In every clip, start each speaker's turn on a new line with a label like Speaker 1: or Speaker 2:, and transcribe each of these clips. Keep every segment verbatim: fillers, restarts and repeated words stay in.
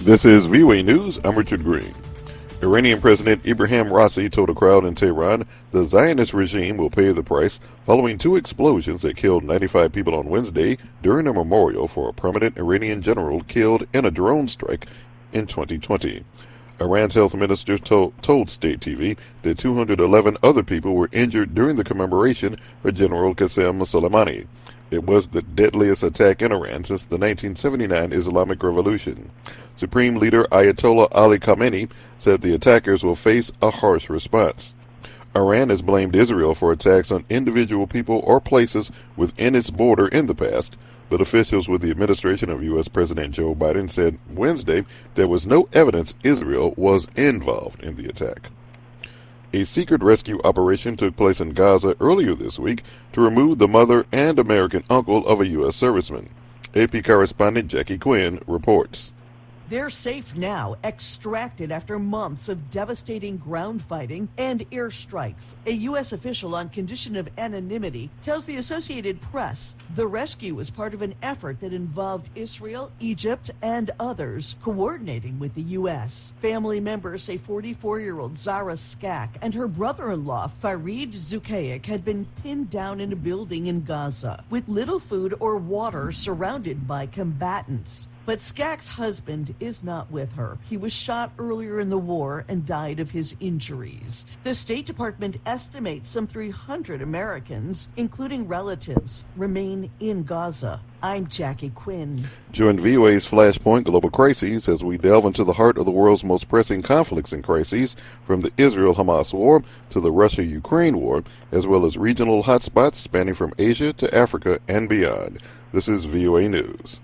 Speaker 1: This is V O A News. I'm Richard Green. Iranian President Ibrahim Raisi told a crowd in Tehran the Zionist regime will pay the price following two explosions that killed ninety-five people on Wednesday during a memorial for a prominent Iranian general killed in a drone strike in twenty twenty. Iran's health minister told, told State T V that two hundred eleven other people were injured during the commemoration for General Qasem Soleimani. It was the deadliest attack in Iran since the nineteen seventy-nine Islamic Revolution. Supreme Leader Ayatollah Ali Khamenei said the attackers will face a harsh response. Iran has blamed Israel for attacks on individual people or places within its border in the past, but officials with the administration of U S President Joe Biden said Wednesday there was no evidence Israel was involved in the attack. A secret rescue operation took place in Gaza earlier this week to remove the mother and American uncle of a U S serviceman. A P correspondent Jackie Quinn reports.
Speaker 2: They're safe now, extracted after months of devastating ground fighting and airstrikes. A U S official on condition of anonymity tells the Associated Press the rescue was part of an effort that involved Israel, Egypt, and others, coordinating with the U S. Family members say forty-four-year-old Zara Skak and her brother-in-law, Farid Zukayak, had been pinned down in a building in Gaza with little food or water, surrounded by combatants. But Skak's husband is not with her. He was shot earlier in the war and died of his injuries. The State Department estimates some three hundred Americans, including relatives, remain in Gaza. I'm Jackie Quinn.
Speaker 1: Join V O A's Flashpoint Global Crises as we delve into the heart of the world's most pressing conflicts and crises, from the Israel-Hamas war to the Russia-Ukraine war, as well as regional hotspots spanning from Asia to Africa and beyond. This is V O A News.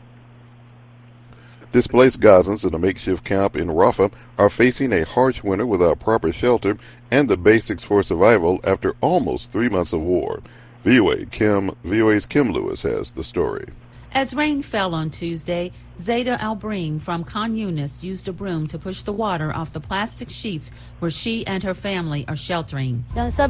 Speaker 1: Displaced Gazans in a makeshift camp in Rafah are facing a harsh winter without proper shelter and the basics for survival after almost three months of war. V O A Kim, V O A's Kim Lewis has the story.
Speaker 3: As rain fell on Tuesday, Zayda Al-Breem from Khan Yunis used a broom to push the water off the plastic sheets where she and her family are sheltering.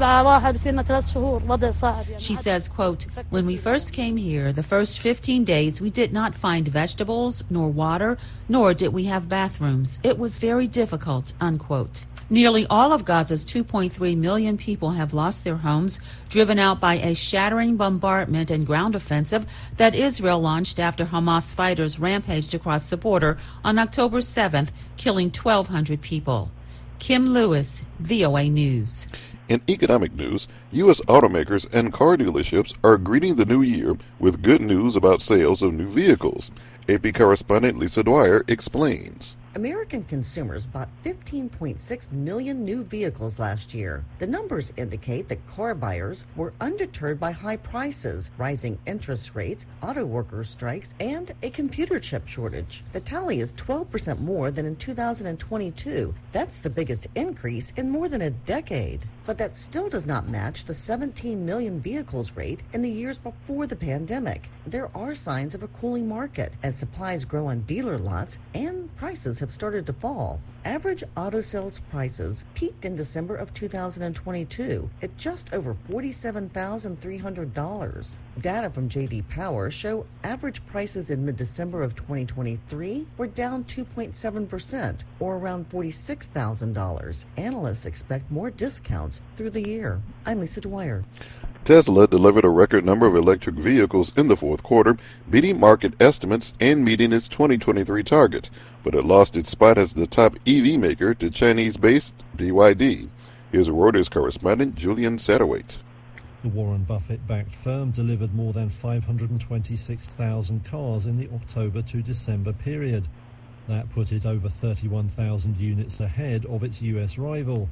Speaker 3: She says, quote, "When we first came here, the first fifteen days, we did not find vegetables, nor water, nor did we have bathrooms. It was very difficult," unquote. Nearly all of Gaza's two point three million people have lost their homes, driven out by a shattering bombardment and ground offensive that Israel launched after Hamas fighters rampaged across the border on October seventh, killing twelve hundred people. Kim Lewis, V O A News.
Speaker 1: In economic news, U S automakers and car dealerships are greeting the new year with good news about sales of new vehicles. A P correspondent Lisa Dwyer explains.
Speaker 4: American consumers bought fifteen point six million new vehicles last year. The numbers indicate that car buyers were undeterred by high prices, rising interest rates, auto worker strikes, and a computer chip shortage. The tally is twelve percent more than in two thousand twenty-two. That's the biggest increase in more than a decade. But that still does not match the seventeen million vehicles rate in the years before the pandemic. There are signs of a cooling market as supplies grow on dealer lots and prices have started to fall. Average auto sales prices peaked in December of two thousand twenty-two at just over forty-seven thousand three hundred dollars. Data from J D Power show average prices in mid-December of twenty twenty-three were down two point seven percent, or around forty-six thousand dollars. Analysts expect more discounts through the year. I'm Lisa Dwyer.
Speaker 1: Tesla delivered a record number of electric vehicles in the fourth quarter, beating market estimates and meeting its twenty twenty-three target, but it lost its spot as the top E V maker to Chinese-based B Y D. Here's Reuters correspondent Julian Satterwhite.
Speaker 5: The Warren Buffett-backed firm delivered more than five hundred twenty-six thousand cars in the October to December period. That put it over thirty-one thousand units ahead of its U S rival.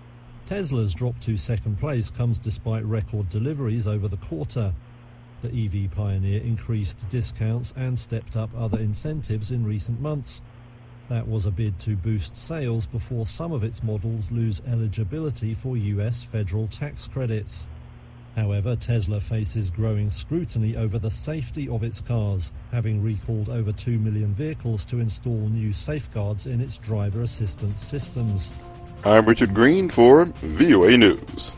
Speaker 5: Tesla's drop to second place comes despite record deliveries over the quarter. The E V pioneer increased discounts and stepped up other incentives in recent months. That was a bid to boost sales before some of its models lose eligibility for U S federal tax credits. However, Tesla faces growing scrutiny over the safety of its cars, having recalled over two million vehicles to install new safeguards in its driver assistance systems.
Speaker 1: I'm Richard Green for V O A News.